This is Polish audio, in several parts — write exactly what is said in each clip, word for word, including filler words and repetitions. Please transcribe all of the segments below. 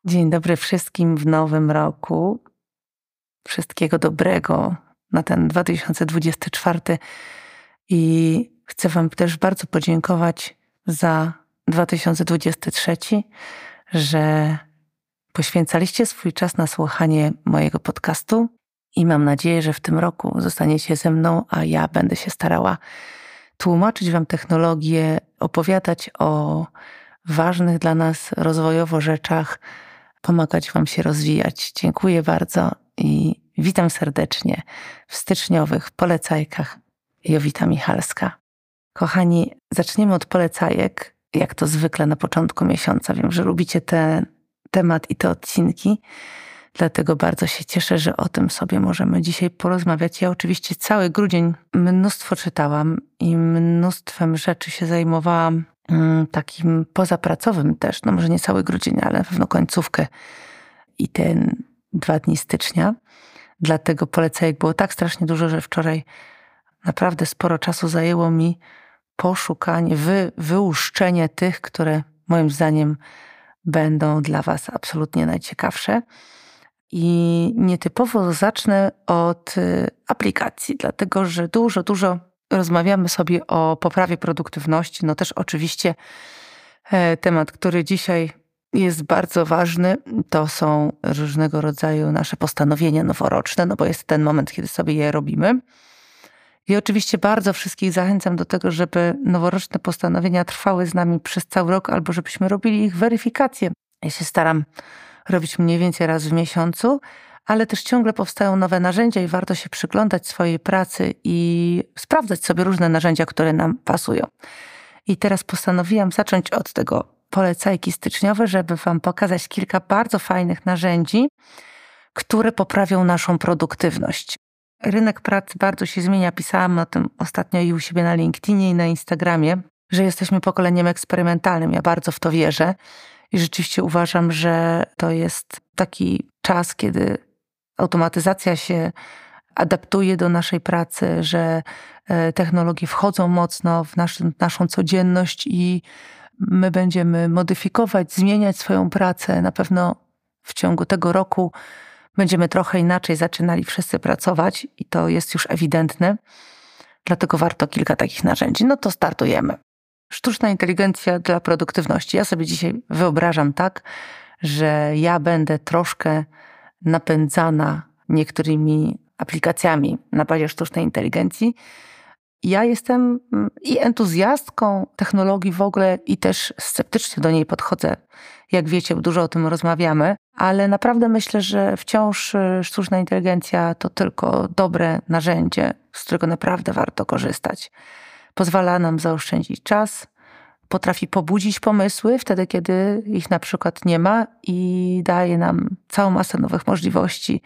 Dzień dobry wszystkim w nowym roku. Wszystkiego dobrego na ten dwa tysiące dwudziesty czwarty. I chcę Wam też bardzo podziękować za dwa tysiące dwudziesty trzeci, że poświęcaliście swój czas na słuchanie mojego podcastu i mam nadzieję, że w tym roku zostaniecie ze mną, a ja będę się starała tłumaczyć Wam technologię, opowiadać o ważnych dla nas rozwojowo rzeczach, pomagać Wam się rozwijać. Dziękuję bardzo i witam serdecznie w styczniowych polecajkach. Jowita Michalska. Kochani, zaczniemy od polecajek, jak to zwykle na początku miesiąca. Wiem, że lubicie ten temat i te odcinki, dlatego bardzo się cieszę, że o tym sobie możemy dzisiaj porozmawiać. Ja oczywiście cały grudzień mnóstwo czytałam i mnóstwem rzeczy się zajmowałam, takim pozapracowym też, no może nie cały grudzień, ale na pewno końcówkę i ten dwa dni stycznia. Dlatego polecajek było tak strasznie dużo, że wczoraj naprawdę sporo czasu zajęło mi poszukanie, wy, wyłuszczenie tych, które moim zdaniem będą dla Was absolutnie najciekawsze. I nietypowo zacznę od aplikacji, dlatego że dużo, dużo rozmawiamy sobie o poprawie produktywności. No też oczywiście temat, który dzisiaj jest bardzo ważny, to są różnego rodzaju nasze postanowienia noworoczne, no bo jest ten moment, kiedy sobie je robimy. I oczywiście bardzo wszystkich zachęcam do tego, żeby noworoczne postanowienia trwały z nami przez cały rok, albo żebyśmy robili ich weryfikację. Ja się staram robić mniej więcej raz w miesiącu, ale też ciągle powstają nowe narzędzia i warto się przyglądać swojej pracy i sprawdzać sobie różne narzędzia, które nam pasują. I teraz postanowiłam zacząć od tego polecajki styczniowe, żeby Wam pokazać kilka bardzo fajnych narzędzi, które poprawią naszą produktywność. Rynek pracy bardzo się zmienia. Pisałam o tym ostatnio i u siebie na LinkedInie i na Instagramie, że jesteśmy pokoleniem eksperymentalnym. Ja bardzo w to wierzę i rzeczywiście uważam, że to jest taki czas, kiedy automatyzacja się adaptuje do naszej pracy, że technologie wchodzą mocno w naszą, naszą codzienność i my będziemy modyfikować, zmieniać swoją pracę. Na pewno w ciągu tego roku będziemy trochę inaczej zaczynali wszyscy pracować i to jest już ewidentne. Dlatego warto kilka takich narzędzi. No to startujemy. Sztuczna inteligencja dla produktywności. Ja sobie dzisiaj wyobrażam tak, że ja będę troszkę napędzana niektórymi aplikacjami na bazie sztucznej inteligencji. Ja jestem i entuzjastką technologii w ogóle i też sceptycznie do niej podchodzę. Jak wiecie, dużo o tym rozmawiamy, ale naprawdę myślę, że wciąż sztuczna inteligencja to tylko dobre narzędzie, z którego naprawdę warto korzystać. Pozwala nam zaoszczędzić czas, potrafi pobudzić pomysły wtedy, kiedy ich na przykład nie ma i daje nam całą masę nowych możliwości,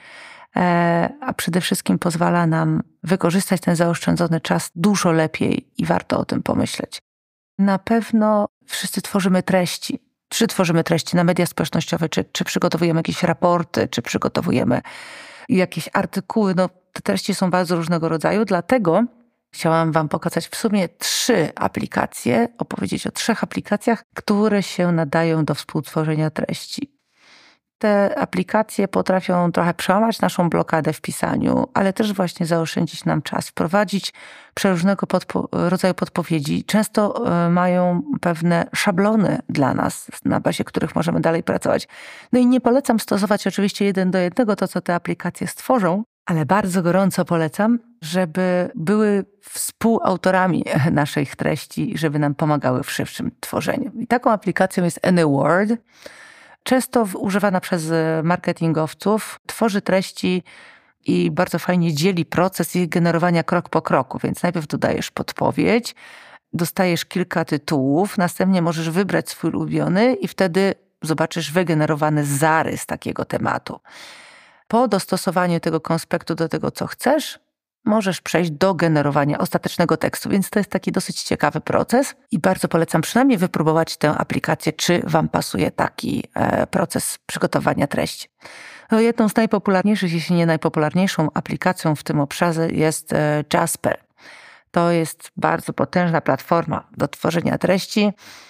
a przede wszystkim pozwala nam wykorzystać ten zaoszczędzony czas dużo lepiej i warto o tym pomyśleć. Na pewno wszyscy tworzymy treści. Czy tworzymy treści na media społecznościowe, czy, czy przygotowujemy jakieś raporty, czy przygotowujemy jakieś artykuły. No, te treści są bardzo różnego rodzaju, dlatego chciałam Wam pokazać w sumie trzy aplikacje, opowiedzieć o trzech aplikacjach, które się nadają do współtworzenia treści. Te aplikacje potrafią trochę przełamać naszą blokadę w pisaniu, ale też właśnie zaoszczędzić nam czas, wprowadzić przeróżnego podpo- rodzaju podpowiedzi. Często mają pewne szablony dla nas, na bazie których możemy dalej pracować. No i nie polecam stosować oczywiście jeden do jednego to, co te aplikacje stworzą, ale bardzo gorąco polecam, żeby były współautorami naszych treści, żeby nam pomagały w szybszym tworzeniu. I taką aplikacją jest AnyWord. Często używana przez marketingowców, tworzy treści i bardzo fajnie dzieli proces ich generowania krok po kroku. Więc najpierw dodajesz podpowiedź, dostajesz kilka tytułów, następnie możesz wybrać swój ulubiony i wtedy zobaczysz wygenerowany zarys takiego tematu. Po dostosowaniu tego konspektu do tego, co chcesz, możesz przejść do generowania ostatecznego tekstu, więc to jest taki dosyć ciekawy proces i bardzo polecam przynajmniej wypróbować tę aplikację, czy Wam pasuje taki e, proces przygotowania treści. No, jedną z najpopularniejszych, jeśli nie najpopularniejszą aplikacją w tym obszarze jest e, Jasper. To jest bardzo potężna platforma do tworzenia treści.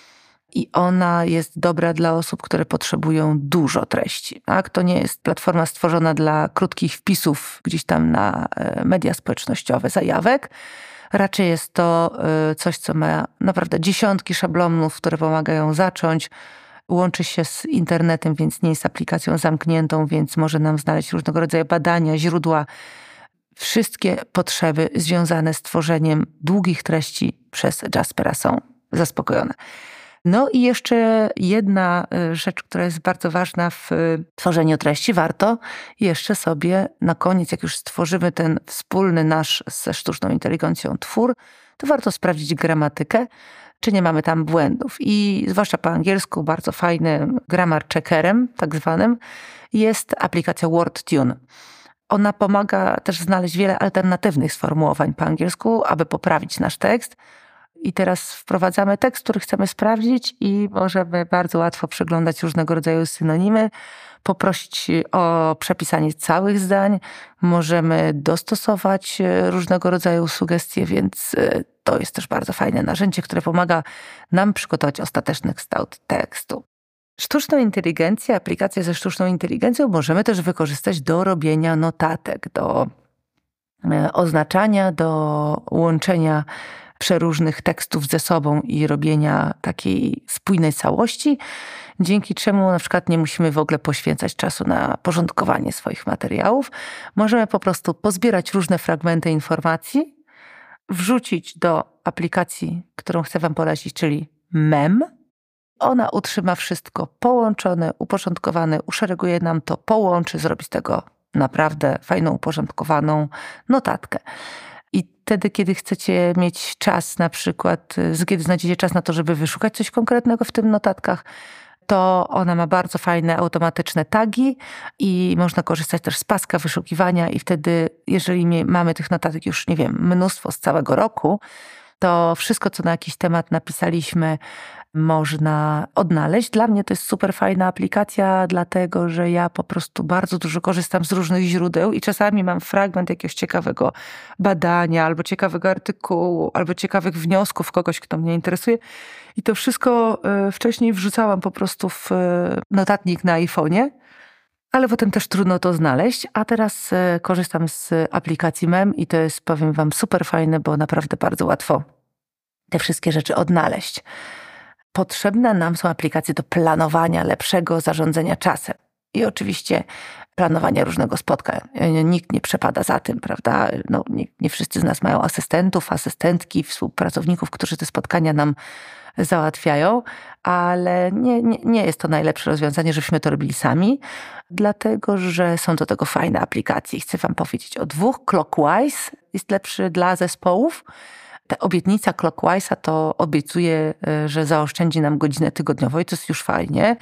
i ona jest dobra dla osób, które potrzebują dużo treści. Tak? To nie jest platforma stworzona dla krótkich wpisów gdzieś tam na media społecznościowe, zajawek. Raczej jest to coś, co ma naprawdę dziesiątki szablonów, które pomagają zacząć. Łączy się z internetem, więc nie jest aplikacją zamkniętą, więc może nam znaleźć różnego rodzaju badania, źródła. Wszystkie potrzeby związane z tworzeniem długich treści przez Jaspera są zaspokojone. No i jeszcze jedna rzecz, która jest bardzo ważna w tworzeniu treści. Warto jeszcze sobie na koniec, jak już stworzymy ten wspólny nasz ze sztuczną inteligencją twór, to warto sprawdzić gramatykę, czy nie mamy tam błędów. I zwłaszcza po angielsku bardzo fajnym grammar checkerem, tak zwanym, jest aplikacja WordTune. Ona pomaga też znaleźć wiele alternatywnych sformułowań po angielsku, aby poprawić nasz tekst. I teraz wprowadzamy tekst, który chcemy sprawdzić i możemy bardzo łatwo przeglądać różnego rodzaju synonimy, poprosić o przepisanie całych zdań, możemy dostosować różnego rodzaju sugestie, więc to jest też bardzo fajne narzędzie, które pomaga nam przygotować ostateczny kształt tekstu. Sztuczną inteligencję, aplikację ze sztuczną inteligencją możemy też wykorzystać do robienia notatek, do oznaczania, do łączenia przeróżnych tekstów ze sobą i robienia takiej spójnej całości, dzięki czemu na przykład nie musimy w ogóle poświęcać czasu na porządkowanie swoich materiałów. Możemy po prostu pozbierać różne fragmenty informacji, wrzucić do aplikacji, którą chcę wam polecić, czyli Mem. Ona utrzyma wszystko połączone, uporządkowane, uszereguje nam to, połączy, zrobi z tego naprawdę fajną, uporządkowaną notatkę. I wtedy, kiedy chcecie mieć czas na przykład, kiedy znajdziecie czas na to, żeby wyszukać coś konkretnego w tym notatkach, to ona ma bardzo fajne automatyczne tagi i można korzystać też z paska wyszukiwania i wtedy, jeżeli mamy tych notatek już, nie wiem, mnóstwo z całego roku, to wszystko, co na jakiś temat napisaliśmy, można odnaleźć. Dla mnie to jest super fajna aplikacja, dlatego że ja po prostu bardzo dużo korzystam z różnych źródeł i czasami mam fragment jakiegoś ciekawego badania, albo ciekawego artykułu, albo ciekawych wniosków kogoś, kto mnie interesuje. I to wszystko wcześniej wrzucałam po prostu w notatnik na iPhone'ie, ale potem też trudno to znaleźć, a teraz korzystam z aplikacji Mem i to jest, powiem wam, super fajne, bo naprawdę bardzo łatwo te wszystkie rzeczy odnaleźć. Potrzebne nam są aplikacje do planowania, lepszego zarządzania czasem. I oczywiście planowania różnego spotkań. Nikt nie przepada za tym, prawda? No, nie, nie wszyscy z nas mają asystentów, asystentki, współpracowników, którzy te spotkania nam załatwiają, ale nie, nie, nie jest to najlepsze rozwiązanie, żebyśmy to robili sami, dlatego że są do tego fajne aplikacje. Chcę wam powiedzieć o dwóch. Clockwise jest lepszy dla zespołów. Ta obietnica Clockwise'a to obiecuje, że zaoszczędzi nam godzinę tygodniowo i to jest już fajnie.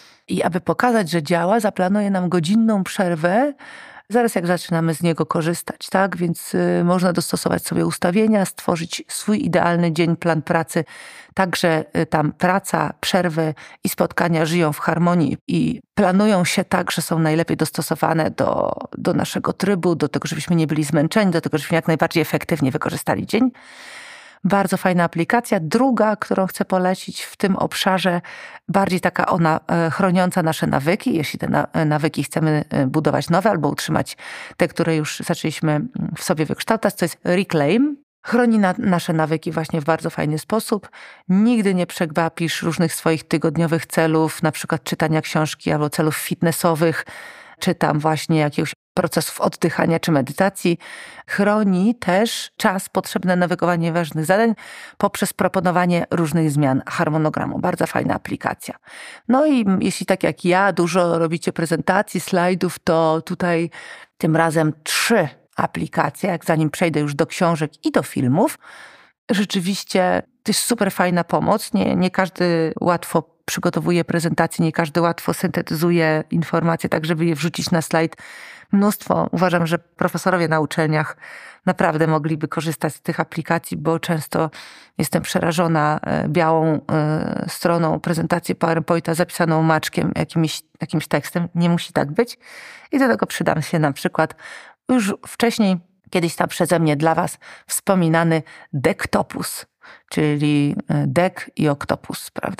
I aby pokazać, że działa, zaplanuje nam godzinną przerwę, zaraz jak zaczynamy z niego korzystać, tak? Więc y, można dostosować sobie ustawienia, stworzyć swój idealny dzień, plan pracy, tak, że y, tam praca, przerwy i spotkania żyją w harmonii i planują się tak, że są najlepiej dostosowane do, do naszego trybu, do tego, żebyśmy nie byli zmęczeni, do tego, żebyśmy jak najbardziej efektywnie wykorzystali dzień. Bardzo fajna aplikacja. Druga, którą chcę polecić w tym obszarze, bardziej taka ona chroniąca nasze nawyki. Jeśli te nawyki chcemy budować nowe albo utrzymać te, które już zaczęliśmy w sobie wykształcać, to jest Reclaim. Chroni na, nasze nawyki właśnie w bardzo fajny sposób. Nigdy nie przegapisz różnych swoich tygodniowych celów, na przykład czytania książki albo celów fitnessowych, czy tam właśnie jakiegoś procesów oddychania czy medytacji. Chroni też czas potrzebny na wykonywanie ważnych zadań poprzez proponowanie różnych zmian harmonogramu. Bardzo fajna aplikacja. No i jeśli tak jak ja dużo robicie prezentacji, slajdów, to tutaj tym razem trzy aplikacje, jak zanim przejdę już do książek i do filmów. Rzeczywiście to jest super fajna pomoc. Nie, nie każdy łatwo przygotowuje prezentacje, nie każdy łatwo syntetyzuje informacje tak, żeby je wrzucić na slajd. Mnóstwo. Uważam, że profesorowie na uczelniach naprawdę mogliby korzystać z tych aplikacji, bo często jestem przerażona białą stroną prezentacji PowerPointa zapisaną maczkiem, jakimś, jakimś tekstem. Nie musi tak być. I do tego przydam się na przykład już wcześniej, kiedyś tam przeze mnie dla was wspominany Dektopus, czyli dek i oktopus, prawda?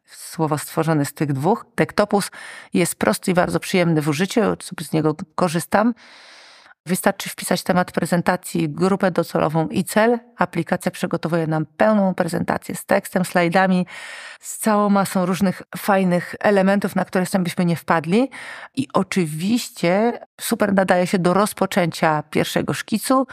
słowo stworzone z tych dwóch. Tektopus jest prosty i bardzo przyjemny w użyciu, sobie z niego korzystam. Wystarczy wpisać temat prezentacji, grupę docelową i cel. Aplikacja przygotowuje nam pełną prezentację z tekstem, slajdami, z całą masą różnych fajnych elementów, na które sam byśmy nie wpadli. I oczywiście super nadaje się do rozpoczęcia pierwszego szkicu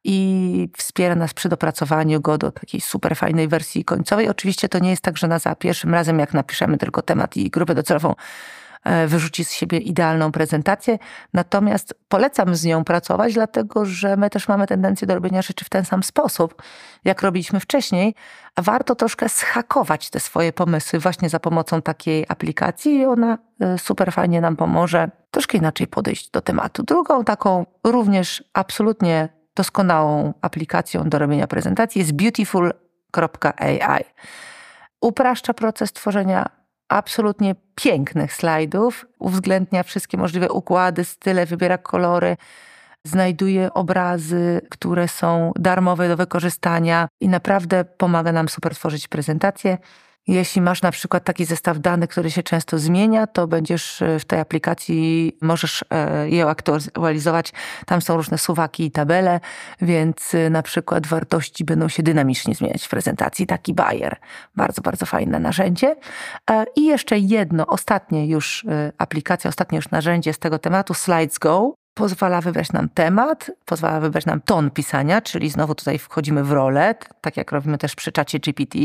i wspiera nas przy dopracowaniu go do takiej super fajnej wersji końcowej. Oczywiście to nie jest tak, że na za pierwszym razem, jak napiszemy tylko temat i grupę docelową, wyrzuci z siebie idealną prezentację. Natomiast polecam z nią pracować, dlatego że my też mamy tendencję do robienia rzeczy w ten sam sposób, jak robiliśmy wcześniej, a warto troszkę zhakować te swoje pomysły właśnie za pomocą takiej aplikacji i ona super fajnie nam pomoże troszkę inaczej podejść do tematu. Drugą taką również absolutnie doskonałą aplikacją do robienia prezentacji jest beautiful kropka a i. Upraszcza proces tworzenia absolutnie pięknych slajdów, uwzględnia wszystkie możliwe układy, style, wybiera kolory, znajduje obrazy, które są darmowe do wykorzystania i naprawdę pomaga nam super tworzyć prezentację. Jeśli masz na przykład taki zestaw danych, który się często zmienia, to będziesz w tej aplikacji, możesz je aktualizować. Tam są różne suwaki i tabele, więc na przykład wartości będą się dynamicznie zmieniać w prezentacji. Taki bajer. Bardzo, bardzo fajne narzędzie. I jeszcze jedno, ostatnie już aplikacja, ostatnie już narzędzie z tego tematu, Slides Go. Pozwala wybrać nam temat, pozwala wybrać nam ton pisania, czyli znowu tutaj wchodzimy w rolę, tak jak robimy też przy czacie G P T.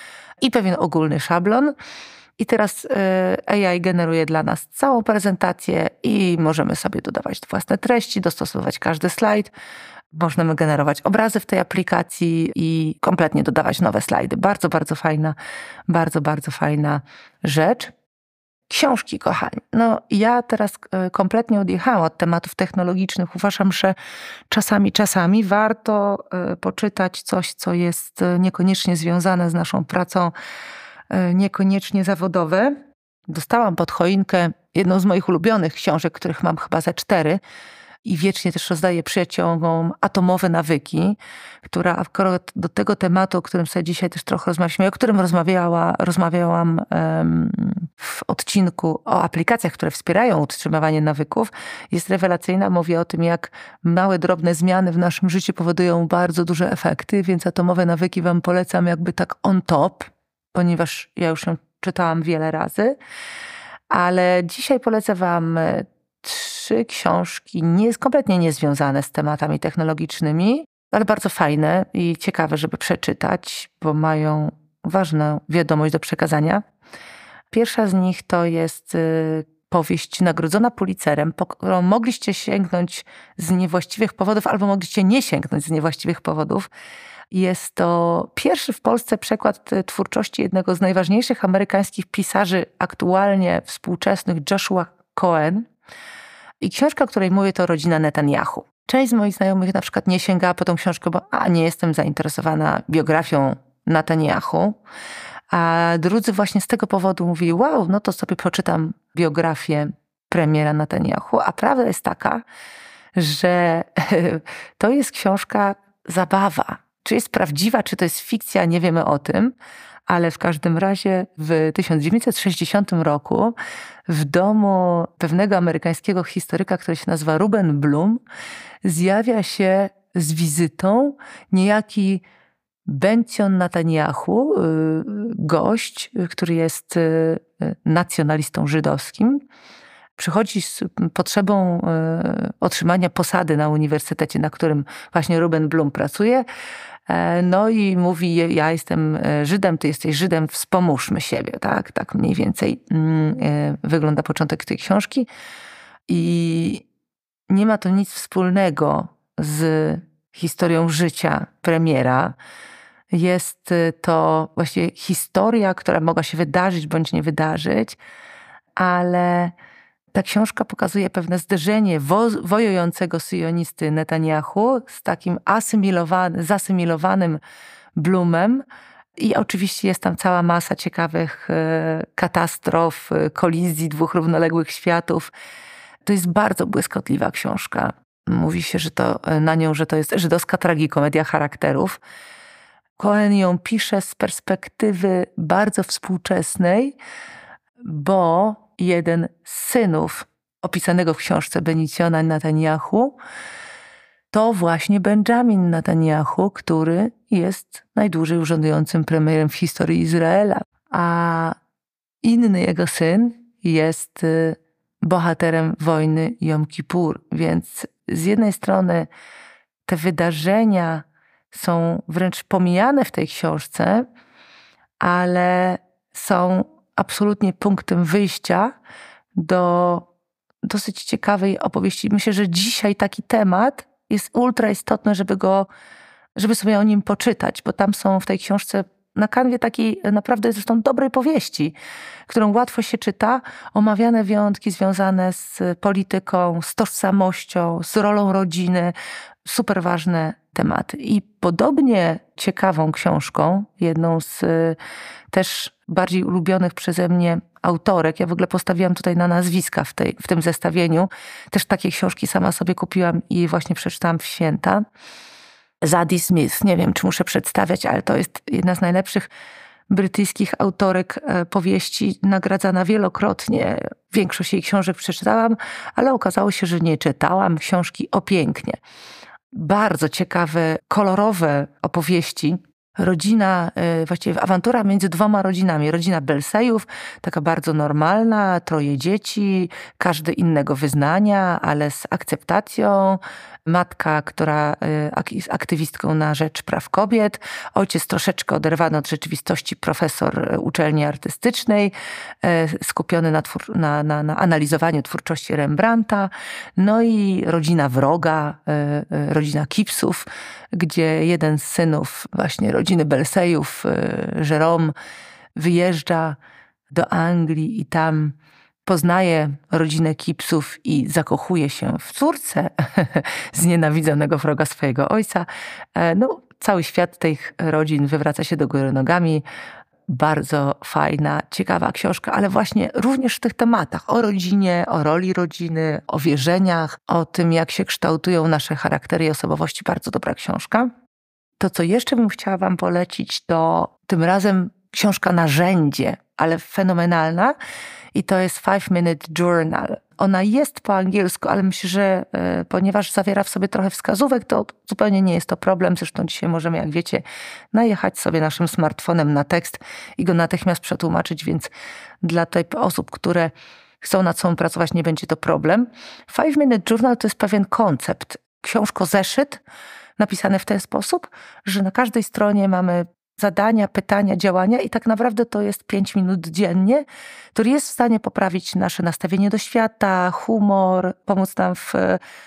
I pewien ogólny szablon. I teraz A I generuje dla nas całą prezentację i możemy sobie dodawać własne treści, dostosować każdy slajd. Możemy generować obrazy w tej aplikacji i kompletnie dodawać nowe slajdy. Bardzo, bardzo fajna, bardzo, bardzo fajna rzecz. Książki, kochani. No ja teraz kompletnie odjechałam od tematów technologicznych. Uważam, że czasami, czasami warto poczytać coś, co jest niekoniecznie związane z naszą pracą, niekoniecznie zawodowe. Dostałam pod choinkę jedną z moich ulubionych książek, których mam chyba ze cztery i wiecznie też rozdaję przyjaciołom, Atomowe nawyki, która akurat do tego tematu, o którym sobie dzisiaj też trochę rozmawialiśmy, o którym rozmawiała, rozmawiałam um, w odcinku o aplikacjach, które wspierają utrzymywanie nawyków, jest rewelacyjna. Mówi o tym, jak małe, drobne zmiany w naszym życiu powodują bardzo duże efekty, więc Atomowe nawyki wam polecam jakby tak on top, ponieważ ja już ją czytałam wiele razy, ale dzisiaj polecę wam trzy książki nie, kompletnie niezwiązane z tematami technologicznymi, ale bardzo fajne i ciekawe, żeby przeczytać, bo mają ważną wiadomość do przekazania. Pierwsza z nich to jest powieść nagrodzona Pulitzerem, po którą mogliście sięgnąć z niewłaściwych powodów albo mogliście nie sięgnąć z niewłaściwych powodów. Jest to pierwszy w Polsce przekład twórczości jednego z najważniejszych amerykańskich pisarzy aktualnie współczesnych, Joshua Cohen. I książka, o której mówię, to Rodzina Netanyahu. Część z moich znajomych na przykład nie sięgała po tą książkę, bo a, nie jestem zainteresowana biografią Netanyahu. A drudzy właśnie z tego powodu mówili, wow, no to sobie poczytam biografię premiera Netanyahu. A prawda jest taka, że to jest książka zabawa. Czy jest prawdziwa, czy to jest fikcja, nie wiemy o tym. Ale w każdym razie w tysiąc dziewięćset sześćdziesiątym roku w domu pewnego amerykańskiego historyka, który się nazywa Ruben Blum, zjawia się z wizytą niejaki Benzion Netanyahu, gość, który jest nacjonalistą żydowskim. Przychodzi z potrzebą otrzymania posady na uniwersytecie, na którym właśnie Ruben Blum pracuje. No i mówi, ja jestem Żydem, ty jesteś Żydem, wspomóżmy siebie. Tak, tak mniej więcej wygląda początek tej książki. I nie ma to nic wspólnego z historią życia premiera. Jest to właściwie historia, która mogła się wydarzyć bądź nie wydarzyć, ale ta książka pokazuje pewne zderzenie wo- wojującego syjonisty Netanyahu z takim asymilowanym, zasymilowanym Blumem. I oczywiście jest tam cała masa ciekawych e, katastrof, e, kolizji dwóch równoległych światów. To jest bardzo błyskotliwa książka. Mówi się, że to na nią, że to jest żydowska tragikomedia charakterów. Cohen ją pisze z perspektywy bardzo współczesnej, bo jeden z synów opisanego w książce Beniciona Netanyahu to właśnie Benjamin Netanyahu, który jest najdłużej urzędującym premierem w historii Izraela. A inny jego syn jest bohaterem wojny Jom Kippur. Więc z jednej strony te wydarzenia są wręcz pomijane w tej książce, ale są absolutnie punktem wyjścia do dosyć ciekawej opowieści. Myślę, że dzisiaj taki temat jest ultra istotny, żeby go, żeby sobie o nim poczytać, bo tam są w tej książce na kanwie takiej naprawdę zresztą dobrej powieści, którą łatwo się czyta, omawiane wyjątki związane z polityką, z tożsamością, z rolą rodziny, super ważne tematy. I podobnie ciekawą książką, jedną z też bardziej ulubionych przeze mnie autorek, ja w ogóle postawiłam tutaj na nazwiska w, tej, w tym zestawieniu, też takie książki sama sobie kupiłam i właśnie przeczytałam w święta. Zadie Smith, nie wiem, czy muszę przedstawiać, ale to jest jedna z najlepszych brytyjskich autorek powieści, nagradzana wielokrotnie. Większość jej książek przeczytałam, ale okazało się, że nie czytałam książki o pięknie. Bardzo ciekawe, kolorowe opowieści. Rodzina, właściwie awantura między dwoma rodzinami. Rodzina Belsejów, taka bardzo normalna, troje dzieci, każdy innego wyznania, ale z akceptacją. Matka, która jest aktywistką na rzecz praw kobiet. Ojciec troszeczkę oderwany od rzeczywistości, profesor uczelni artystycznej, skupiony na, twór, na, na, na analizowaniu twórczości Rembrandta. No i rodzina wroga, rodzina Kipsów, gdzie jeden z synów właśnie rodziny Belsejów, Jérôme, wyjeżdża do Anglii i tam poznaje rodzinę Kipsów i zakochuje się w córce znienawidzonego wroga swojego ojca. No, cały świat tych rodzin wywraca się do góry nogami. Bardzo fajna, ciekawa książka, ale właśnie również w tych tematach o rodzinie, o roli rodziny, o wierzeniach, o tym, jak się kształtują nasze charaktery i osobowości. Bardzo dobra książka. To, co jeszcze bym chciała wam polecić, to tym razem książka narzędzie, ale fenomenalna. I to jest Five Minute Journal. Ona jest po angielsku, ale myślę, że y, ponieważ zawiera w sobie trochę wskazówek, to zupełnie nie jest to problem. Zresztą dzisiaj możemy, jak wiecie, najechać sobie naszym smartfonem na tekst i go natychmiast przetłumaczyć, więc dla tych osób, które chcą nad sobą pracować, nie będzie to problem. Five Minute Journal to jest pewien koncept. Książko-zeszyt napisany w ten sposób, że na każdej stronie mamy zadania, pytania, działania i tak naprawdę to jest pięć minut dziennie, który jest w stanie poprawić nasze nastawienie do świata, humor, pomóc nam w,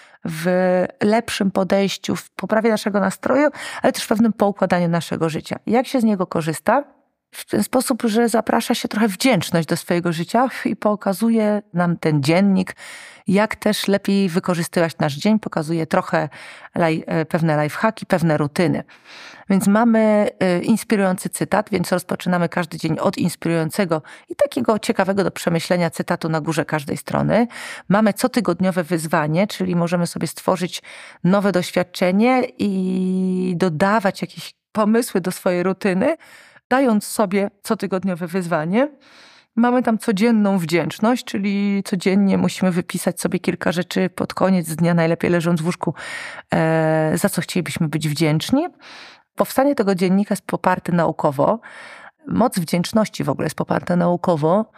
w lepszym podejściu, w poprawie naszego nastroju, ale też w pewnym poukładaniu naszego życia. Jak się z niego korzysta? W ten sposób, że zaprasza się trochę wdzięczność do swojego życia i pokazuje nam ten dziennik, jak też lepiej wykorzystywać nasz dzień. Pokazuje trochę laj, pewne lifehacki, pewne rutyny. Więc mamy inspirujący cytat, więc rozpoczynamy każdy dzień od inspirującego i takiego ciekawego do przemyślenia cytatu na górze każdej strony. Mamy cotygodniowe wyzwanie, czyli możemy sobie stworzyć nowe doświadczenie i dodawać jakieś pomysły do swojej rutyny, dając sobie cotygodniowe wyzwanie. Mamy tam codzienną wdzięczność, czyli codziennie musimy wypisać sobie kilka rzeczy pod koniec dnia, najlepiej leżąc w łóżku, za co chcielibyśmy być wdzięczni. Powstanie tego dziennika jest poparte naukowo. Moc wdzięczności w ogóle jest poparta naukowo,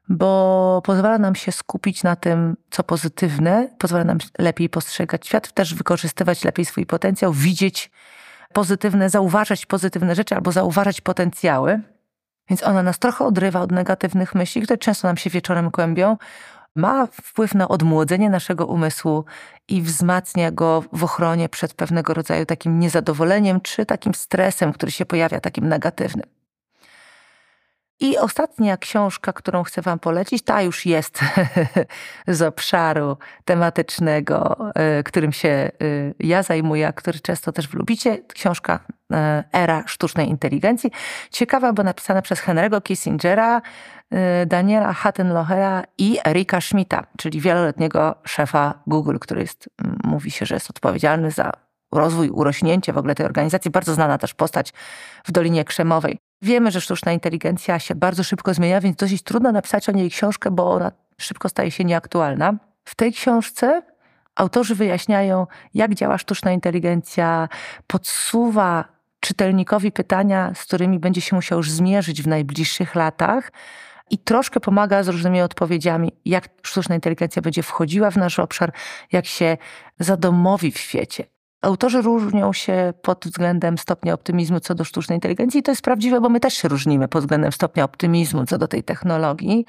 bo pozwala nam się skupić na tym, co pozytywne, pozwala nam lepiej postrzegać świat, też wykorzystywać lepiej swój potencjał, widzieć pozytywne, zauważać pozytywne rzeczy albo zauważać potencjały. Więc ona nas trochę odrywa od negatywnych myśli, które często nam się wieczorem kłębią. Ma wpływ na odmłodzenie naszego umysłu i wzmacnia go w ochronie przed pewnego rodzaju takim niezadowoleniem czy takim stresem, który się pojawia, takim negatywnym. I ostatnia książka, którą chcę wam polecić, ta już jest z obszaru tematycznego, którym się ja zajmuję, a który często też lubicie. Książka Era sztucznej inteligencji. Ciekawa, bo napisana przez Henry'ego Kissingera, Daniela Hattenlohera i Erika Schmidta, czyli wieloletniego szefa Google, który jest, mówi się, że jest odpowiedzialny za rozwój, urośnięcie w ogóle tej organizacji. Bardzo znana też postać w Dolinie Krzemowej. Wiemy, że sztuczna inteligencja się bardzo szybko zmienia, więc dosyć trudno napisać o niej książkę, bo ona szybko staje się nieaktualna. W tej książce autorzy wyjaśniają, jak działa sztuczna inteligencja, podsuwa czytelnikowi pytania, z którymi będzie się musiał już zmierzyć w najbliższych latach i troszkę pomaga z różnymi odpowiedziami, jak sztuczna inteligencja będzie wchodziła w nasz obszar, jak się zadomowi w świecie. Autorzy różnią się pod względem stopnia optymizmu co do sztucznej inteligencji i to jest prawdziwe, bo my też się różnimy pod względem stopnia optymizmu co do tej technologii,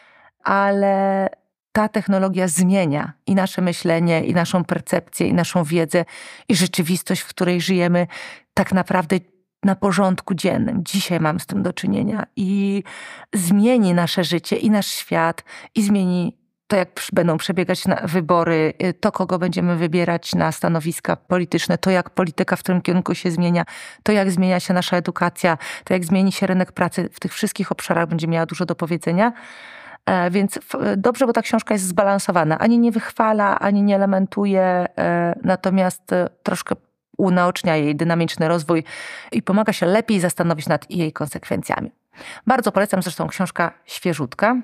ale ta technologia zmienia i nasze myślenie, i naszą percepcję, i naszą wiedzę, i rzeczywistość, w której żyjemy tak naprawdę na porządku dziennym. Dzisiaj mam z tym do czynienia i zmieni nasze życie i nasz świat i zmieni to, jak będą przebiegać na wybory, to, kogo będziemy wybierać na stanowiska polityczne, to, jak polityka w tym kierunku się zmienia, to, jak zmienia się nasza edukacja, to, jak zmieni się rynek pracy. W tych wszystkich obszarach będzie miała dużo do powiedzenia. Więc dobrze, bo ta książka jest zbalansowana. Ani nie wychwala, ani nie lamentuje, natomiast troszkę unaocznia jej dynamiczny rozwój i pomaga się lepiej zastanowić nad jej konsekwencjami. Bardzo polecam, zresztą książka świeżutka.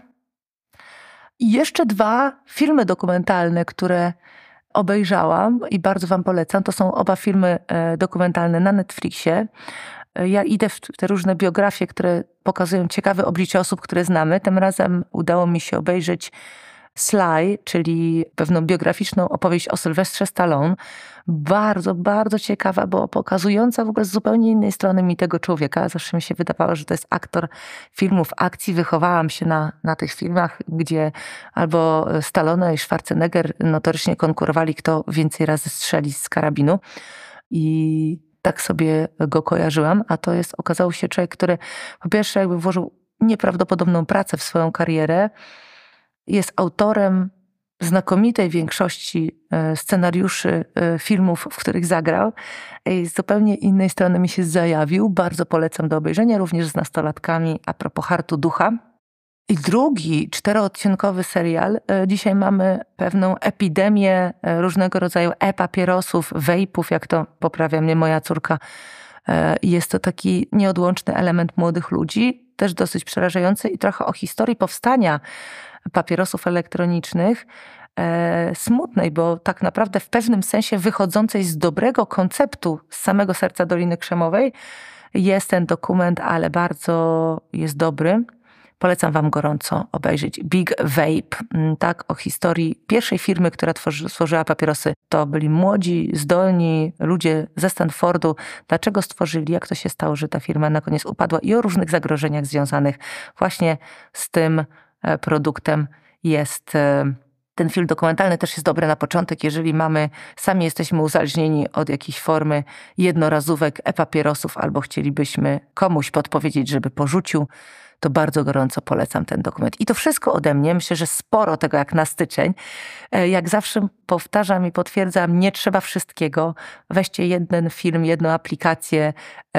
I jeszcze dwa filmy dokumentalne, które obejrzałam i bardzo wam polecam. To są oba filmy dokumentalne na Netflixie. Ja idę w te różne biografie, które pokazują ciekawe oblicze osób, które znamy. Tym razem udało mi się obejrzeć Sly, czyli pewną biograficzną opowieść o Sylwestrze Stallone. Bardzo, bardzo ciekawa, bo pokazująca w ogóle z zupełnie innej strony mi tego człowieka. Zawsze mi się wydawało, że to jest aktor filmów akcji. Wychowałam się na, na tych filmach, gdzie albo Stallone i Schwarzenegger notorycznie konkurowali, kto więcej razy strzeli z karabinu. I tak sobie go kojarzyłam, a to jest, okazało się człowiek, który po pierwsze jakby włożył nieprawdopodobną pracę w swoją karierę. Jest autorem znakomitej większości scenariuszy filmów, w których zagrał. I z zupełnie innej strony mi się zajawił. Bardzo polecam do obejrzenia, również z nastolatkami a propos Hartu Ducha. I drugi, czteroodcinkowy serial. Dzisiaj mamy pewną epidemię różnego rodzaju e-papierosów, vejpów, jak to poprawia mnie moja córka. Jest to taki nieodłączny element młodych ludzi, też dosyć przerażający i trochę o historii powstania papierosów elektronicznych. Smutnej, bo tak naprawdę w pewnym sensie wychodzącej z dobrego konceptu z samego serca Doliny Krzemowej jest ten dokument, ale bardzo jest dobry. Polecam wam gorąco obejrzeć Big Vape, tak, o historii pierwszej firmy, która tworzy, stworzyła papierosy. To byli młodzi, zdolni ludzie ze Stanfordu. Dlaczego stworzyli, jak to się stało, że ta firma na koniec upadła i o różnych zagrożeniach związanych właśnie z tym produktem jest. Ten film dokumentalny też jest dobry na początek, jeżeli mamy, sami jesteśmy uzależnieni od jakiejś formy jednorazówek, e-papierosów albo chcielibyśmy komuś podpowiedzieć, żeby porzucił, to bardzo gorąco polecam ten dokument. I to wszystko ode mnie. Myślę, że sporo tego jak na styczeń. Jak zawsze powtarzam i potwierdzam, nie trzeba wszystkiego. Weźcie jeden film, jedną aplikację,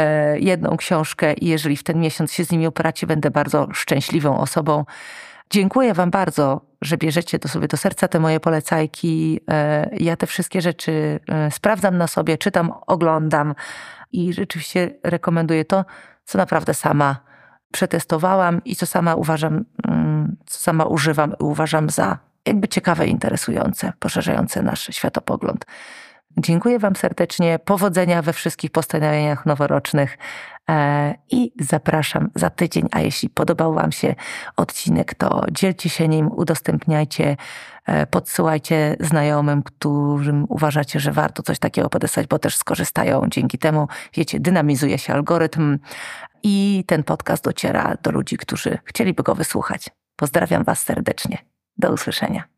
jedną książkę i jeżeli w ten miesiąc się z nimi upracie, będę bardzo szczęśliwą osobą. Dziękuję wam bardzo, że bierzecie to sobie do serca te moje polecajki. Ja te wszystkie rzeczy sprawdzam na sobie, czytam, oglądam i rzeczywiście rekomenduję to, co naprawdę sama przetestowałam i co sama uważam, co sama używam i uważam za jakby ciekawe, interesujące, poszerzające nasz światopogląd. Dziękuję wam serdecznie, powodzenia we wszystkich postanowieniach noworocznych i zapraszam za tydzień, a jeśli podobał wam się odcinek, to dzielcie się nim, udostępniajcie, podsyłajcie znajomym, którym uważacie, że warto coś takiego podesłać, bo też skorzystają dzięki temu. Wiecie, dynamizuje się algorytm i ten podcast dociera do ludzi, którzy chcieliby go wysłuchać. Pozdrawiam was serdecznie. Do usłyszenia.